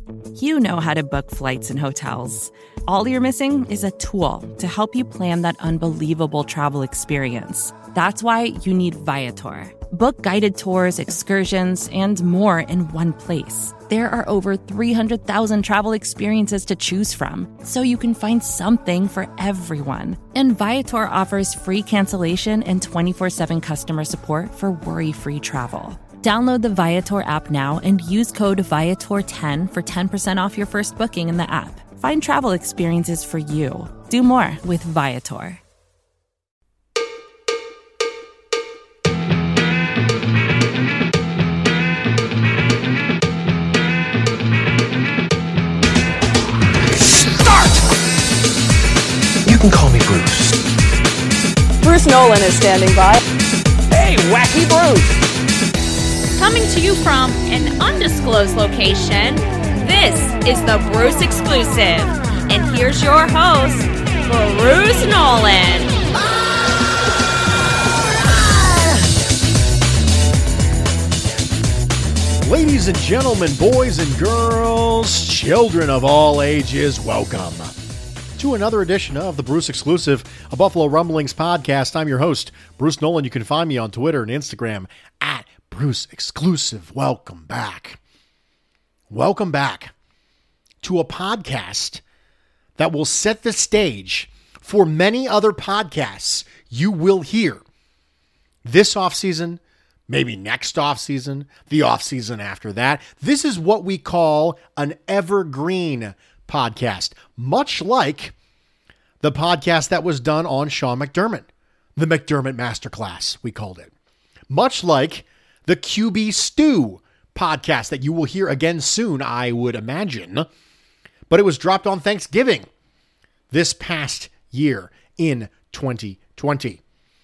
You know how to book flights and hotels. All you're missing is a tool to help you plan that unbelievable travel experience. That's why you need Viator. Book guided tours, excursions, and more in one place. There are over 300,000 travel experiences to choose from, so you can find something for everyone. And Viator offers free cancellation and 24/7 customer support for worry-free travel. Download the Viator app now and use code Viator10 for 10% off your first booking in the app. Find travel experiences for you. Do more with Viator. You can call me Bruce. Bruce Nolan is standing by. Hey, Wacky Bruce! Coming to you from an undisclosed location, this is the Bruce Exclusive. And here's your host, Bruce Nolan. Ladies and gentlemen, boys and girls, children of all ages, welcome to another edition of the Bruce Exclusive, a Buffalo Rumblings podcast. I'm your host, Bruce Nolan. You can find me on Twitter and Instagram at Bruce Exclusive. Welcome back. Welcome back to a podcast that will set the stage for many other podcasts you will hear this offseason, maybe next offseason, the offseason after that. This is what we call an evergreen podcast, much like the podcast that was done on Sean McDermott, the McDermott Masterclass, we called it. Much like the QB Stew podcast that you will hear again soon, I would imagine. But it was dropped on Thanksgiving this past year in 2020.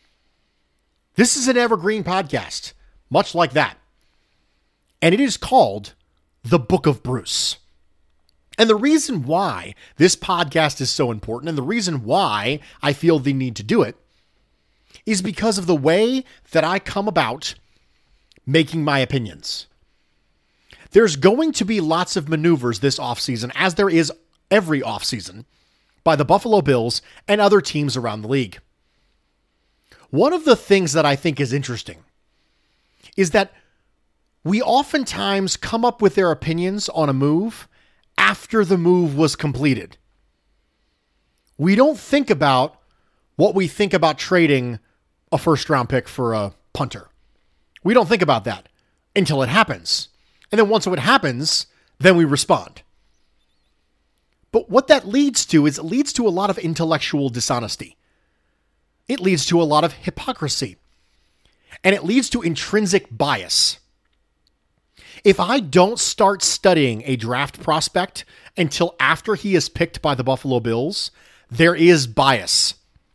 This is an evergreen podcast, much like that. And it is called The Book of Bruce. And the reason why this podcast is so important, and the reason why I feel the need to do it, is because of the way that I come about making my opinions. There's going to be lots of maneuvers this offseason, as there is every offseason, by the Buffalo Bills and other teams around the league. One of the things that I think is interesting is that we oftentimes come up with their opinions on a move after the move was completed. We don't think about what we think about trading a first-round pick for a punter. We don't think about that until it happens. And then once it happens, then we respond. But what that leads to is it leads to a lot of intellectual dishonesty. It leads to a lot of hypocrisy. And it leads to intrinsic bias. If I don't start studying a draft prospect until after he is picked by the Buffalo Bills, there is bias.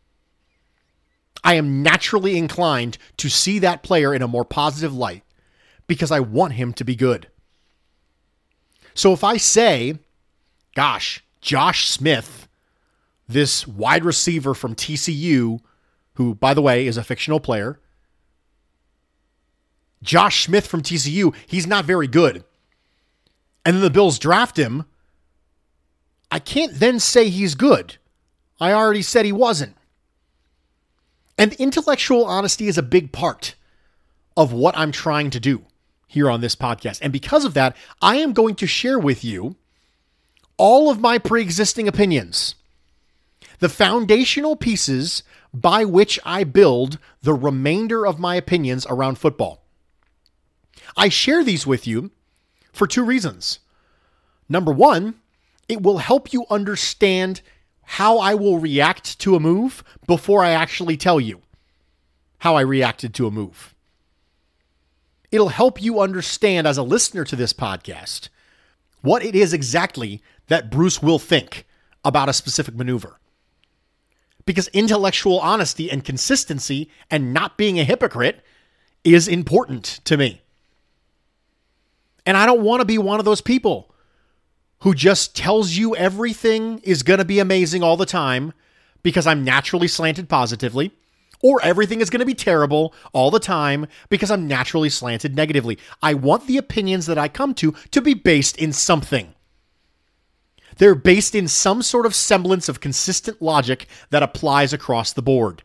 I am naturally inclined to see that player in a more positive light because I want him to be good. So if I say, gosh, Josh Smith, this wide receiver from TCU, who, by the way, is a fictional player, Josh Smith from TCU, he's not very good. And then the Bills draft him. I can't then say he's good. I already said he wasn't. And intellectual honesty is a big part of what I'm trying to do here on this podcast. And because of that, I am going to share with you all of my pre-existing opinions, the foundational pieces by which I build the remainder of my opinions around football. I share these with you for two reasons. Number one, it will help you understand how I will react to a move before I actually tell you how I reacted to a move. It'll help you understand as a listener to this podcast what it is exactly that Bruce will think about a specific maneuver. Because intellectual honesty and consistency and not being a hypocrite is important to me. And I don't want to be one of those people who just tells you everything is going to be amazing all the time because I'm naturally slanted positively, or everything is going to be terrible all the time because I'm naturally slanted negatively. I want the opinions that I come to be based in something. They're based in some sort of semblance of consistent logic that applies across the board.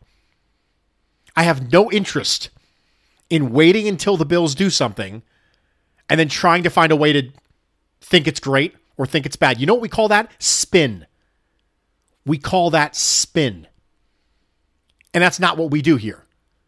I have no interest in waiting until the Bills do something and then trying to find a way to think it's great or think it's bad. You know what we call that? Spin. We call that spin. And that's not what we do here.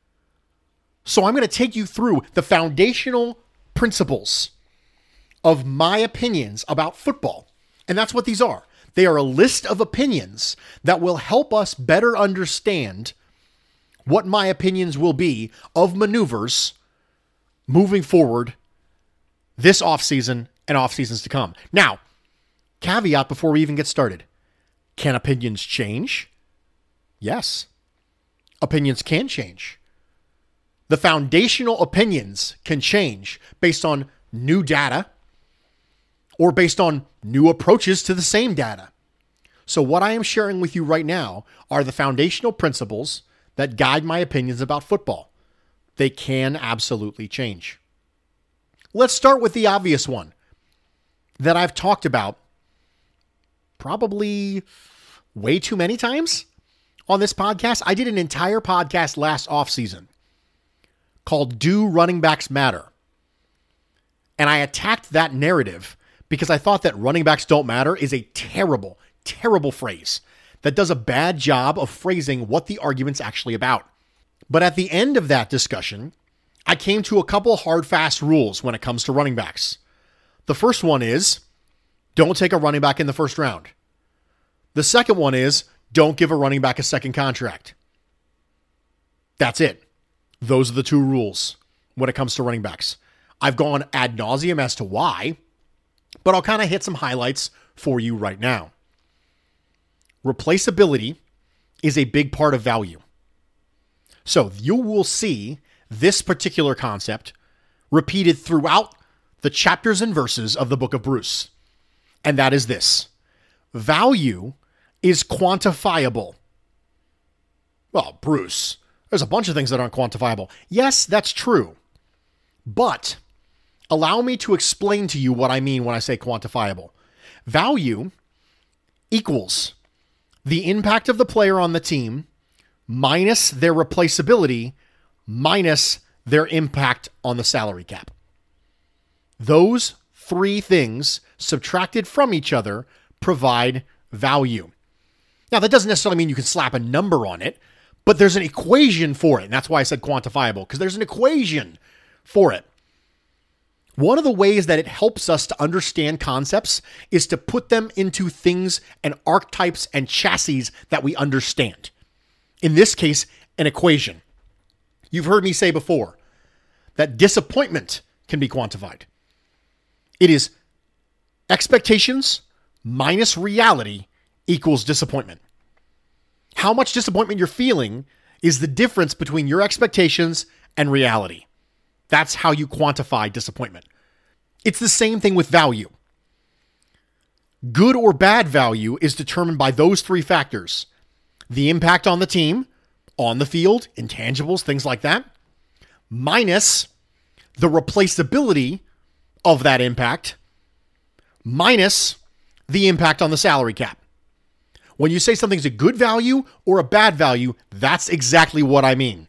So I'm going to take you through the foundational principles of my opinions about football. And that's what these are. They are a list of opinions that will help us better understand what my opinions will be of maneuvers moving forward this offseason and off seasons to come. Now, caveat before we even get started. Can opinions change? Yes. Opinions can change. The foundational opinions can change based on new data or based on new approaches to the same data. So what I am sharing with you right now are the foundational principles that guide my opinions about football. They can absolutely change. Let's start with the obvious one that I've talked about probably way too many times on this podcast. I did an entire podcast last offseason called Do Running Backs Matter? And I attacked that narrative because I thought that running backs don't matter is a terrible, terrible phrase that does a bad job of phrasing what the argument's actually about. But at the end of that discussion, I came to a couple hard, fast rules when it comes to running backs. The first one is, don't take a running back in the first round. The second one is, don't give a running back a second contract. That's it. Those are the two rules when it comes to running backs. I've gone ad nauseum as to why, but I'll kind of hit some highlights for you right now. Replaceability is a big part of value. So you will see this particular concept repeated throughout the chapters and verses of the book of Bruce. And that is this. Value is quantifiable. Well, Bruce, there's a bunch of things that aren't quantifiable. Yes, that's true. But allow me to explain to you what I mean when I say quantifiable. Value equals the impact of the player on the team minus their replaceability minus their impact on the salary cap. Those three things subtracted from each other provide value. Now, that doesn't necessarily mean you can slap a number on it, but there's an equation for it. And that's why I said quantifiable, because there's an equation for it. One of the ways that it helps us to understand concepts is to put them into things and archetypes and chassis that we understand. In this case, an equation. You've heard me say before that disappointment can be quantified. It is expectations minus reality equals disappointment. How much disappointment you're feeling is the difference between your expectations and reality. That's how you quantify disappointment. It's the same thing with value. Good or bad value is determined by those three factors. The impact on the team, on the field, intangibles, things like that, minus the replaceability of that impact, minus the impact on the salary cap. When you say something's a good value or a bad value, that's exactly what I mean.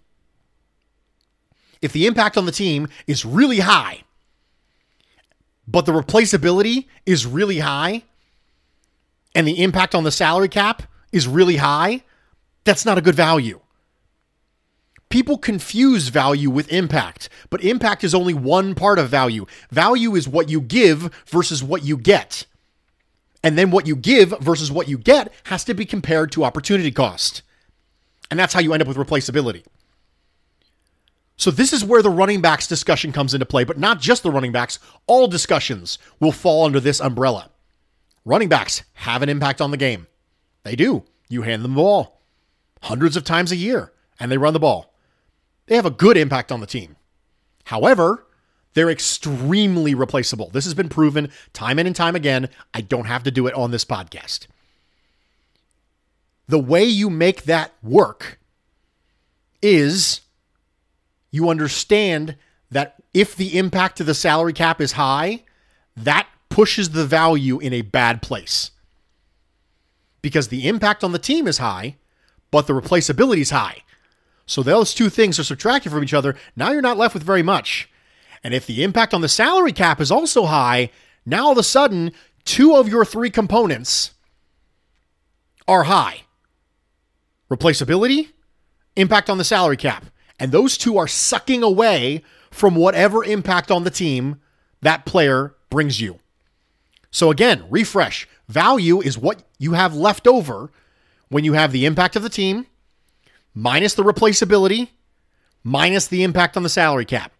If the impact on the team is really high, but the replaceability is really high, and the impact on the salary cap is really high, that's not a good value. People confuse value with impact, but impact is only one part of value. Value is what you give versus what you get. And then what you give versus what you get has to be compared to opportunity cost. And that's how you end up with replaceability. So this is where the running backs discussion comes into play, but not just the running backs. All discussions will fall under this umbrella. Running backs have an impact on the game. They do. You hand them the ball hundreds of times a year, and they run the ball. They have a good impact on the team. However, they're extremely replaceable. This has been proven time in and time again. I don't have to do it on this podcast. The way you make that work is you understand that if the impact to the salary cap is high, that pushes the value in a bad place. because the impact on the team is high, but the replaceability is high. So those two things are subtracted from each other. Now you're not left with very much. And if the impact on the salary cap is also high, now all of a sudden, 2 of your 3 components are high. Replaceability, impact on the salary cap. And those 2 are sucking away from whatever impact on the team that player brings you. So again, refresh. Value is what you have left over when you have the impact of the team, minus the replaceability, minus the impact on the salary cap.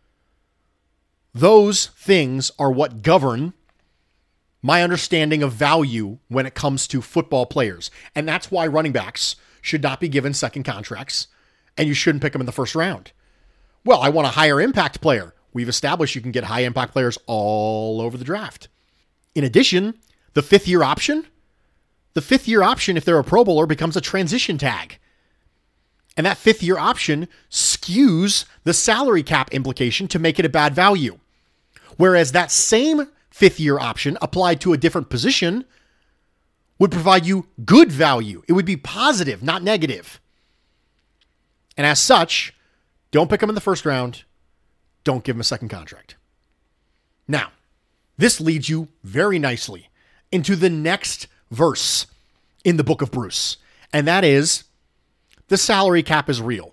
Those things are what govern my understanding of value when it comes to football players. And that's why running backs should not be given second contracts, and you shouldn't pick them in the first round. Well, I want a higher impact player. We've established you can get high impact players all over the draft. In addition, the 5th-year option, if they're a Pro Bowler, becomes a transition tag. And that 5th-year option skews the salary cap implication to make it a bad value. Whereas that same 5th-year option applied to a different position would provide you good value. It would be positive, not negative. And as such, don't pick them in the first round. Don't give them a second contract. Now, this leads you very nicely into the next verse in the book of Bruce. And that is, the salary cap is real.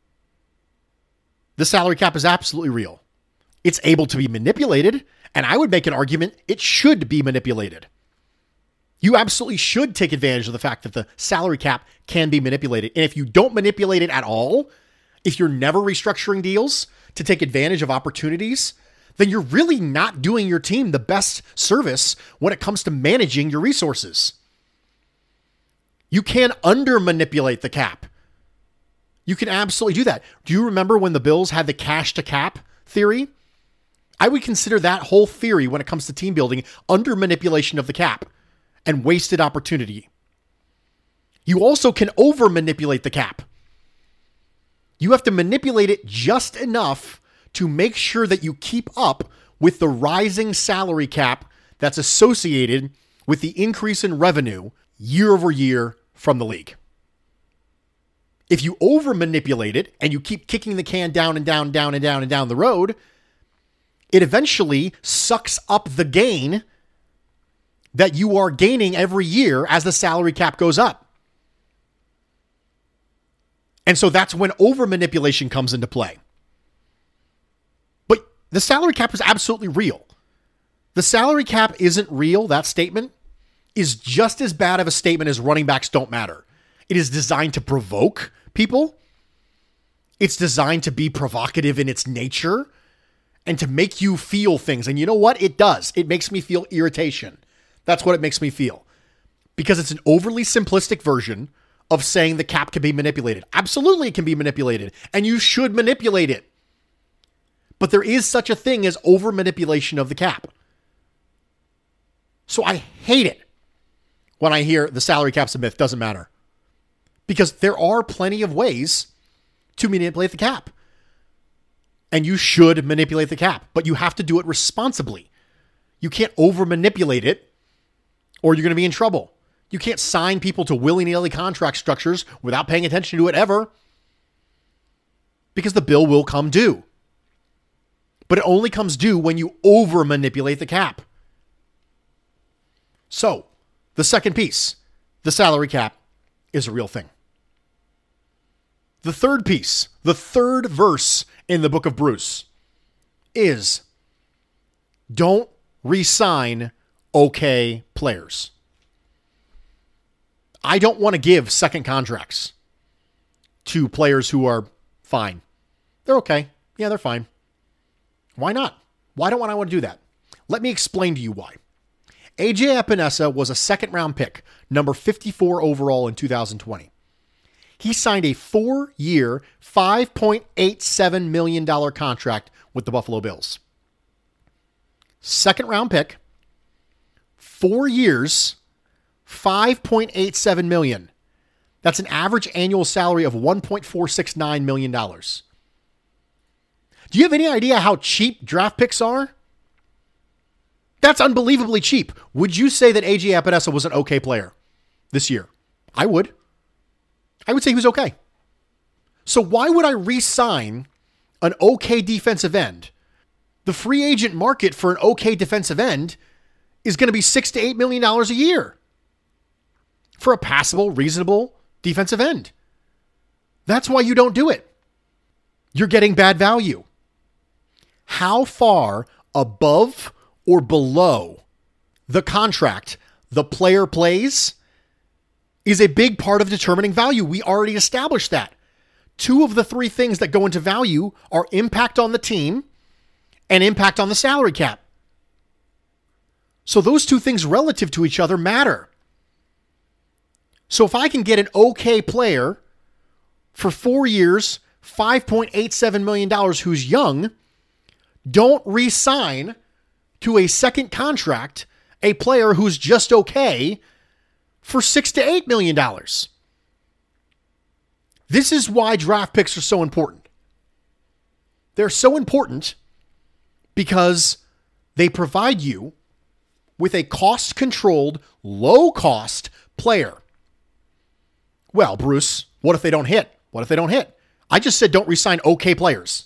The salary cap is absolutely real. It's able to be manipulated, and I would make an argument it should be manipulated. You absolutely should take advantage of the fact that the salary cap can be manipulated. And if you don't manipulate it at all, if you're never restructuring deals to take advantage of opportunities, then you're really not doing your team the best service when it comes to managing your resources. You can under-manipulate the cap. You can absolutely do that. Do you remember when the Bills had the cash to cap theory? I would consider that whole theory when it comes to team building under manipulation of the cap and wasted opportunity. You also can over manipulate the cap. You have to manipulate it just enough to make sure that you keep up with the rising salary cap that's associated with the increase in revenue year over year from the league. If you over manipulate it and you keep kicking the can down and down the road, it eventually sucks up the gain that you are gaining every year as the salary cap goes up. And so that's when over manipulation comes into play. But the salary cap is absolutely real. The salary cap isn't real, that statement, is just as bad of a statement as running backs don't matter. It is designed to provoke people. It's designed to be provocative in its nature and to make you feel things. And you know what? It does. It makes me feel irritation. That's what it makes me feel. Because it's an overly simplistic version of saying the cap can be manipulated. Absolutely it can be manipulated, and you should manipulate it. But there is such a thing as over manipulation of the cap. So I hate it when I hear the salary cap's a myth. Doesn't matter. Because there are plenty of ways to manipulate the cap. And you should manipulate the cap, but you have to do it responsibly. You can't over manipulate it or you're going to be in trouble. You can't sign people to willy-nilly contract structures without paying attention to it ever, because the bill will come due. But it only comes due when you over manipulate the cap. So, the second piece, the salary cap, is a real thing. The third piece, the third verse in the book of Bruce is, don't re-sign okay players. I don't want to give second contracts to players who are fine. They're okay. Yeah, they're fine. Why not? Why don't I want to do that? Let me explain to you why. AJ Epinesa was a second-round pick, number 54 overall in 2020. He signed a 4-year, $5.87 million contract with the Buffalo Bills. Second-round pick, 4 years, $5.87 million. That's an average annual salary of $1.469 million. Do you have any idea how cheap draft picks are? That's unbelievably cheap. Would you say that AJ Epinesa was an okay player? this year. I would say he was okay. So why would I re-sign an okay defensive end? The free agent market for an okay defensive end is going to be $6 to $8 million a year for a passable, reasonable defensive end. That's why you don't do it. You're getting bad value. How far above or below the contract the player plays is a big part of determining value. We already established that. 2 of the 3 things that go into value are impact on the team and impact on the salary cap. So those 2 things relative to each other matter. So if I can get an okay player for 4 years, $5.87 million who's young, don't re-sign to a second contract a player who's just okay for $6 to $8 million. This is why draft picks are so important. They're so important because they provide you with a cost-controlled, low-cost player. Well, Bruce, what if they don't hit? What if they don't hit? I just said don't re-sign okay players.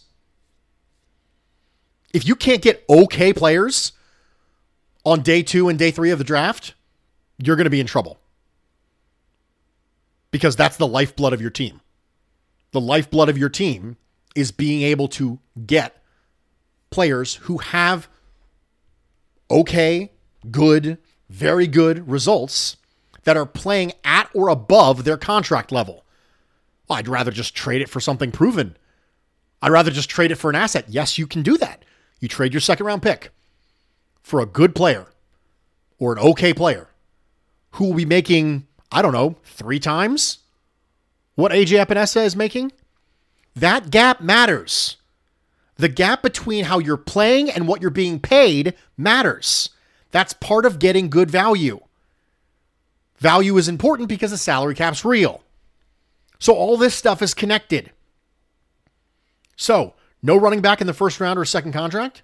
If you can't get okay players on day 2 and day 3 of the draft, you're going to be in trouble. Because that's the lifeblood of your team. The lifeblood of your team is being able to get players who have okay, good, very good results that are playing at or above their contract level. Well, I'd rather just trade it for something proven. I'd rather just trade it for an asset. Yes, you can do that. You trade your second round pick for a good player or an okay player who will be making, 3 times what AJ Epinesa is making. That gap matters. The gap between how you're playing and what you're being paid matters. That's part of getting good value. Value is important because the salary cap's real. So all this stuff is connected. So, no running back in the first round or second contract.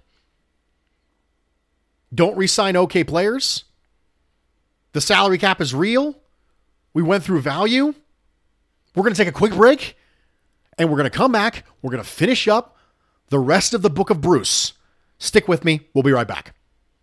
Don't re-sign okay players. The salary cap is real. We went through value. We're going to take a quick break, and we're going to come back. We're going to finish up the rest of the book of Bruce. Stick with me. We'll be right back.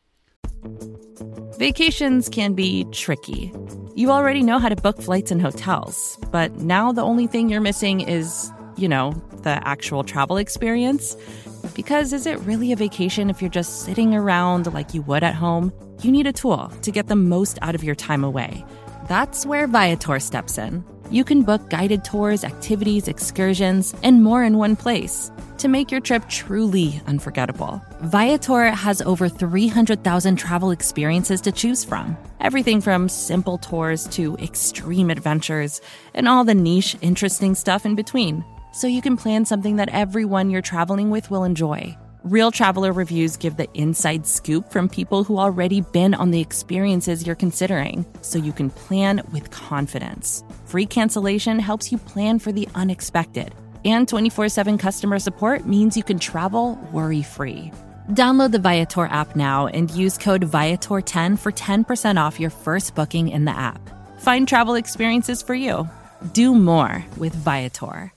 Vacations can be tricky. You already know how to book flights and hotels, but now the only thing you're missing is, the actual travel experience. Because is it really a vacation if you're just sitting around like you would at home? You need a tool to get the most out of your time away. That's where Viator steps in. You can book guided tours, activities, excursions, and more in one place to make your trip truly unforgettable. Viator has over 300,000 travel experiences to choose from. Everything from simple tours to extreme adventures and all the niche, interesting stuff in between. So you can plan something that everyone you're traveling with will enjoy. Real traveler reviews give the inside scoop from people who already been on the experiences you're considering, so you can plan with confidence. Free cancellation helps you plan for the unexpected. And 24/7 customer support means you can travel worry-free. Download the Viator app now and use code Viator10 for 10% off your first booking in the app. Find travel experiences for you. Do more with Viator.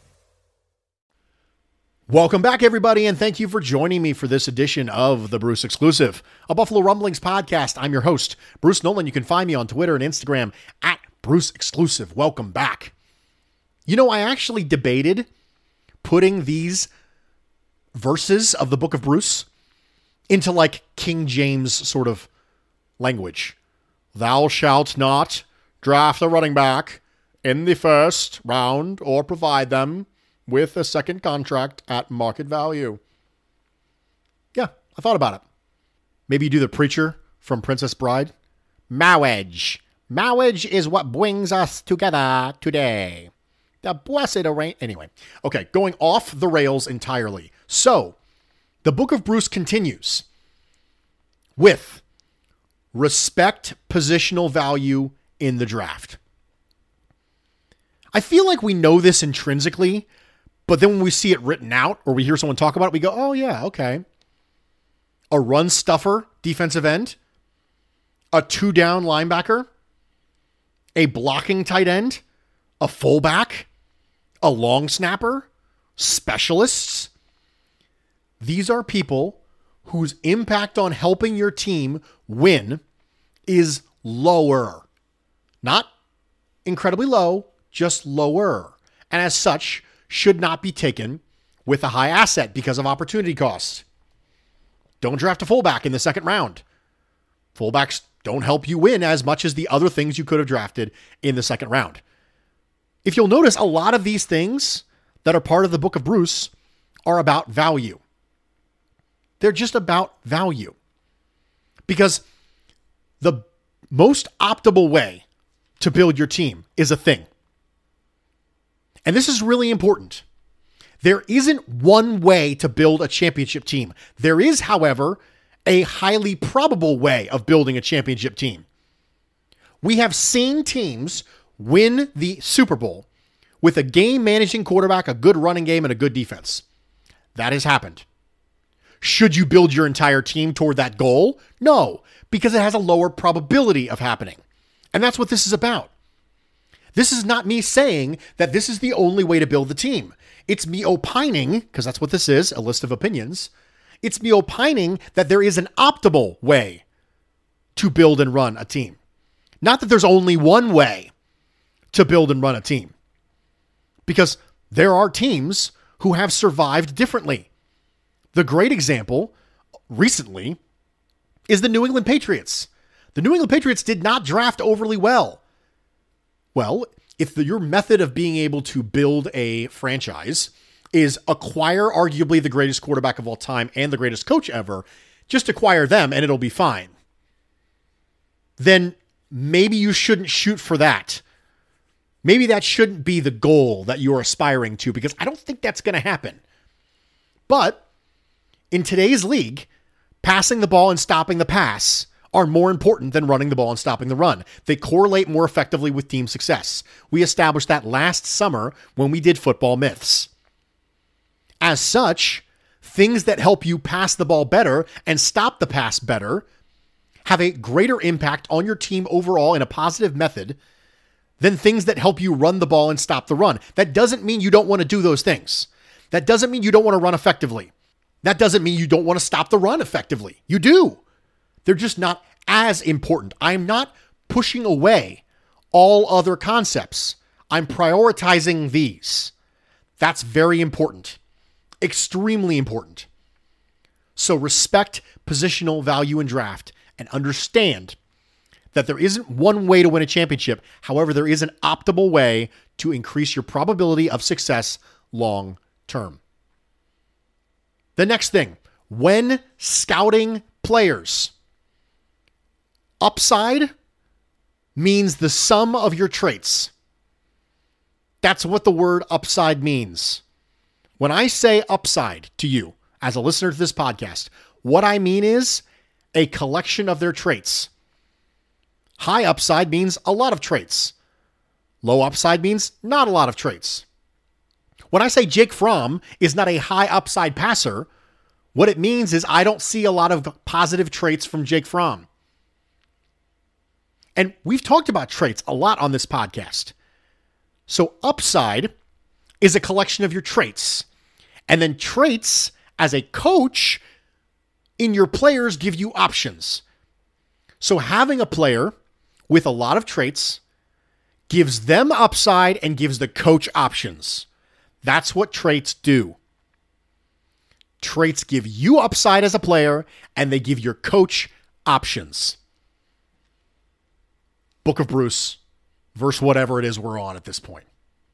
Welcome back, everybody, and thank you for joining me for this edition of the Bruce Exclusive, a Buffalo Rumblings podcast. I'm your host, Bruce Nolan. You can find me on Twitter and Instagram at Bruce Exclusive. Welcome back. I actually debated putting these verses of the Book of Bruce into like King James sort of language. Thou shalt not draft a running back in the first round or provide them with a second contract at market value. Yeah, I thought about it. Maybe you do the preacher from Princess Bride. Marriage. Marriage is what brings us together today. The blessed arrange. Anyway, okay, going off the rails entirely. So, the Book of Bruce continues with respect positional value in the draft. I feel like we know this intrinsically, but then when we see it written out or we hear someone talk about it, we go, oh yeah, okay. A run stuffer defensive end, a 2-down linebacker, a blocking tight end, a fullback, a long snapper, specialists. These are people whose impact on helping your team win is lower. Not incredibly low, just lower. And as such, should not be taken with a high asset because of opportunity costs. Don't draft a fullback in the second round. Fullbacks don't help you win as much as the other things you could have drafted in the second round. If you'll notice, a lot of these things that are part of the Book of Bruce are about value. They're just about value. Because the most optimal way to build your team is a thing. And this is really important. There isn't one way to build a championship team. There is, however, a highly probable way of building a championship team. We have seen teams win the Super Bowl with a game-managing quarterback, a good running game, and a good defense. That has happened. Should you build your entire team toward that goal? No, because it has a lower probability of happening. And that's what this is about. This is not me saying that this is the only way to build the team. It's me opining, because that's what this is, a list of opinions. It's me opining that there is an optimal way to build and run a team. Not that there's only one way to build and run a team. Because there are teams who have survived differently. The great example recently is the New England Patriots. The New England Patriots did not draft overly well. Well, if your method of being able to build a franchise is acquire arguably the greatest quarterback of all time and the greatest coach ever, just acquire them and it'll be fine. Then maybe you shouldn't shoot for that. Maybe that shouldn't be the goal that you're aspiring to, because I don't think that's going to happen. But in today's league, passing the ball and stopping the pass are more important than running the ball and stopping the run. They correlate more effectively with team success. We established that last summer when we did Football Myths. As such, things that help you pass the ball better and stop the pass better have a greater impact on your team overall in a positive method than things that help you run the ball and stop the run. That doesn't mean you don't want to do those things. That doesn't mean you don't want to run effectively. That doesn't mean you don't want to stop the run effectively. You do. They're just not as important. I'm not pushing away all other concepts. I'm prioritizing these. That's very important. Extremely important. So respect positional value in draft and understand that there isn't one way to win a championship. However, there is an optimal way to increase your probability of success long term. The next thing, when scouting players, upside means the sum of your traits. That's what the word upside means. When I say upside to you as a listener to this podcast, what I mean is a collection of their traits. High upside means a lot of traits. Low upside means not a lot of traits. When I say Jake Fromm is not a high upside passer, what it means is I don't see a lot of positive traits from Jake Fromm. And we've talked about traits a lot on this podcast. So upside is a collection of your traits. And then traits, as a coach, in your players give you options. So having a player with a lot of traits gives them upside and gives the coach options. That's what traits do. Traits give you upside as a player, and they give your coach options. Book of Bruce, verse whatever it is we're on at this point.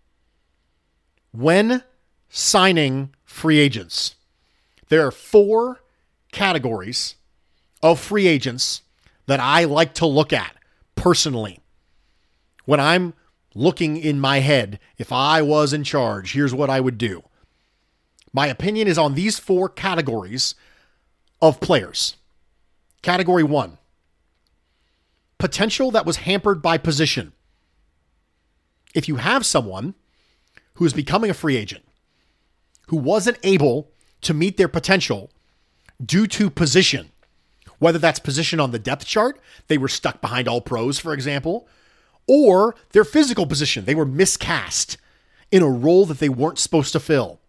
When signing free agents, there are 4 categories of free agents that I like to look at personally. When I'm looking in my head, if I was in charge, here's what I would do. My opinion is on these 4 categories of players. Category 1, potential that was hampered by position. If you have someone who is becoming a free agent, who wasn't able to meet their potential due to position, whether that's position on the depth chart, they were stuck behind all pros, for example, or their physical position. They were miscast in a role that they weren't supposed to fill.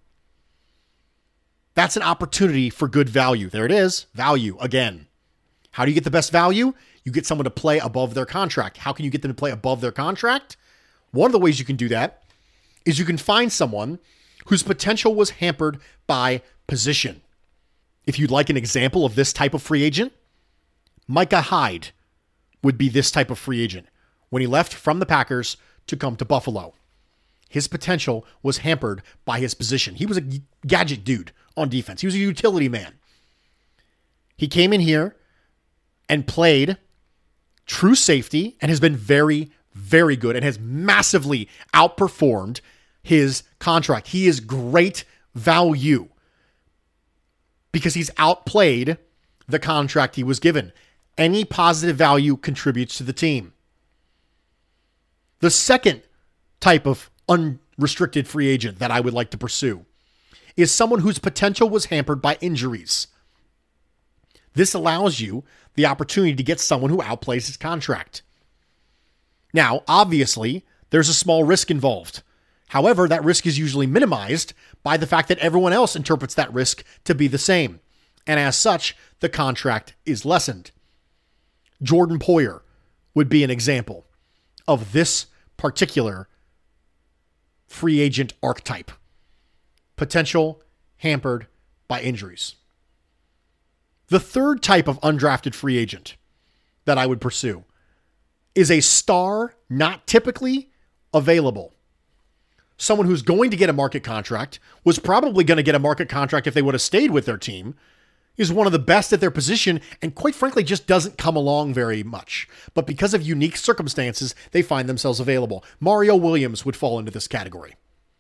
That's an opportunity for good value. There it is. Value again. How do you get the best value? You get someone to play above their contract. How can you get them to play above their contract? One of the ways you can do that is you can find someone whose potential was hampered by position. If you'd like an example of this type of free agent, Micah Hyde would be this type of free agent when he left from the Packers to come to Buffalo. His potential was hampered by his position. He was a gadget dude on defense. He was a utility man. He came in here and played true safety and has been very, very good and has massively outperformed his contract. He is great value because he's outplayed the contract he was given. Any positive value contributes to the team. The second type of unrestricted free agent that I would like to pursue is someone whose potential was hampered by injuries. This allows you the opportunity to get someone who outplays his contract. Now, obviously, there's a small risk involved. However, that risk is usually minimized by the fact that everyone else interprets that risk to be the same. And as such, the contract is lessened. Jordan Poyer would be an example of this particular free agent archetype. Potential hampered by injuries. The third type of undrafted free agent that I would pursue is a star not typically available. Someone who's going to get a market contract, was probably going to get a market contract if they would have stayed with their team, is one of the best at their position, and quite frankly just doesn't come along very much. But because of unique circumstances, they find themselves available. Mario Williams would fall into this category.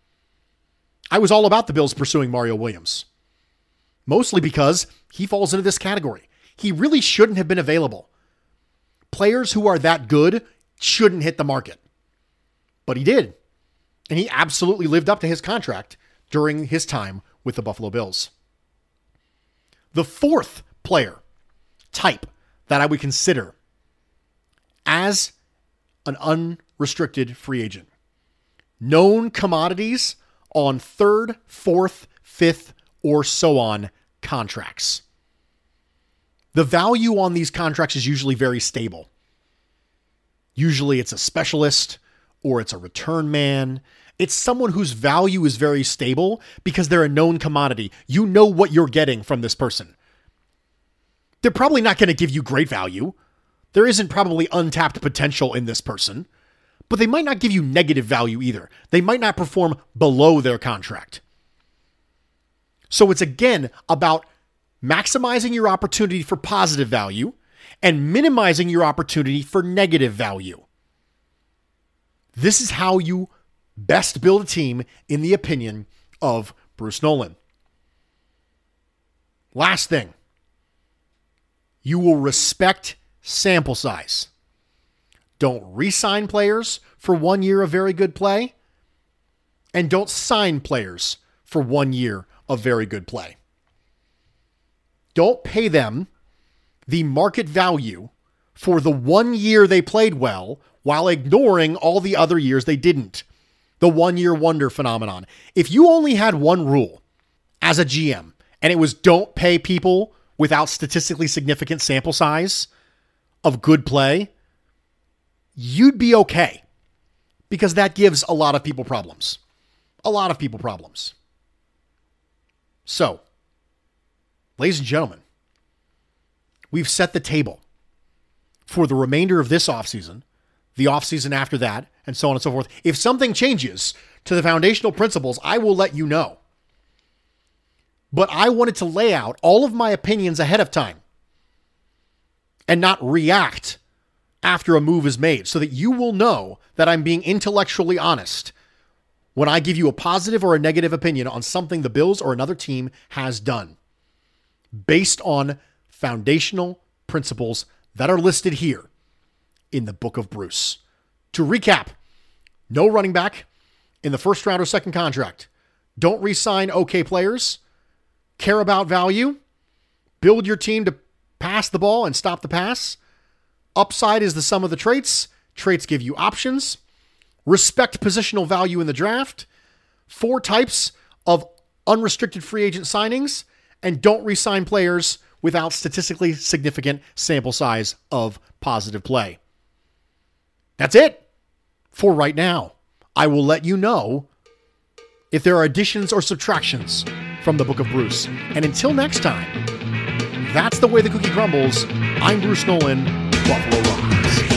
I was all about the Bills pursuing Mario Williams, mostly because he falls into this category. He really shouldn't have been available. Players who are that good shouldn't hit the market. But he did. And he absolutely lived up to his contract during his time with the Buffalo Bills. The fourth player type that I would consider as an unrestricted free agent. Known commodities on third, fourth, fifth, or so on contracts. The value on these contracts is usually very stable. Usually it's a specialist or it's a return man. It's someone whose value is very stable because they're a known commodity. You know what you're getting from this person. They're probably not going to give you great value. There isn't probably untapped potential in this person, but they might not give you negative value either. They might not perform below their contract. So it's again about maximizing your opportunity for positive value and minimizing your opportunity for negative value. This is how you best build a team, in the opinion of Bruce Nolan. Last thing, you will respect sample size. Don't re-sign players for 1 year of very good play, and don't sign players for 1 year of very good play. Don't pay them the market value for the 1 year they played well while ignoring all the other years they didn't. The 1 year wonder phenomenon. If you only had one rule as a GM, and it was don't pay people without statistically significant sample size of good play, you'd be okay. Because that gives a lot of people problems. A lot of people problems. So, ladies and gentlemen, we've set the table for the remainder of this offseason, the offseason after that, and so on and so forth. If something changes to the foundational principles, I will let you know. But I wanted to lay out all of my opinions ahead of time and not react after a move is made, so that you will know that I'm being intellectually honest when I give you a positive or a negative opinion on something the Bills or another team has done based on foundational principles that are listed here in the Book of Bruce. To recap, no running back in the first round or second contract. Don't re-sign okay players. Care about value. Build your team to pass the ball and stop the pass. Upside is the sum of the traits. traits give you options, respect positional value in the draft, 4 types of unrestricted free agent signings, and don't re-sign players without statistically significant sample size of positive play. That's it for right now. I will let you know if there are additions or subtractions from the Book of Bruce. And until next time, that's the way the cookie crumbles. I'm Bruce Nolan, Buffalo Rocks.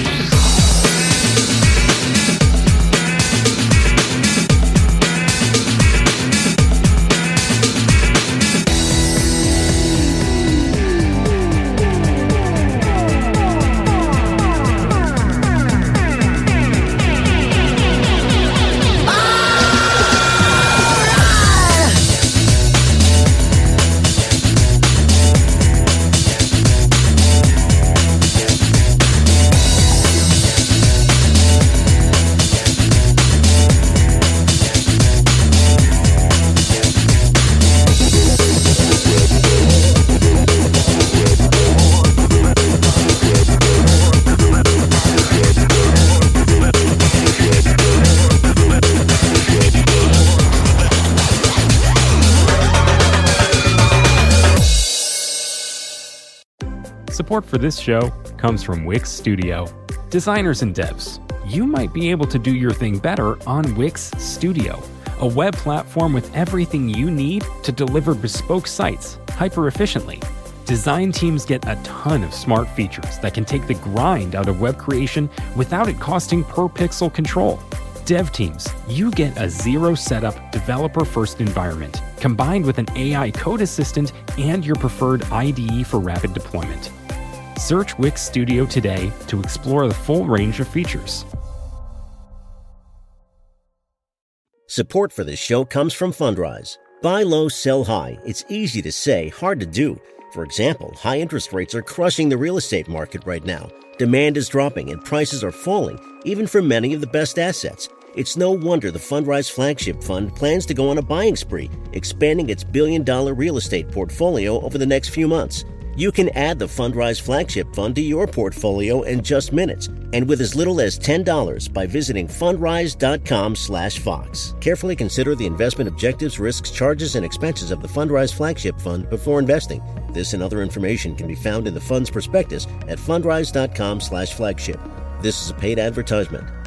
Support for this show comes from Wix Studio. Designers and devs, you might be able to do your thing better on Wix Studio, a web platform with everything you need to deliver bespoke sites hyper-efficiently. Design teams get a ton of smart features that can take the grind out of web creation without it costing per pixel control. Dev teams, you get a zero setup developer-first environment combined with an AI code assistant and your preferred IDE for rapid deployment. Search Wix Studio today to explore the full range of features. Support for this show comes from Fundrise. Buy low, sell high. It's easy to say, hard to do. For example, high interest rates are crushing the real estate market right now. Demand is dropping and prices are falling, even for many of the best assets. It's no wonder the Fundrise Flagship Fund plans to go on a buying spree, expanding its billion-dollar real estate portfolio over the next few months. You can add the Fundrise Flagship Fund to your portfolio in just minutes, and with as little as $10 by visiting fundrise.com/Fox. Carefully consider the investment objectives, risks, charges, and expenses of the Fundrise Flagship Fund before investing. This and other information can be found in the fund's prospectus at fundrise.com/flagship. This is a paid advertisement.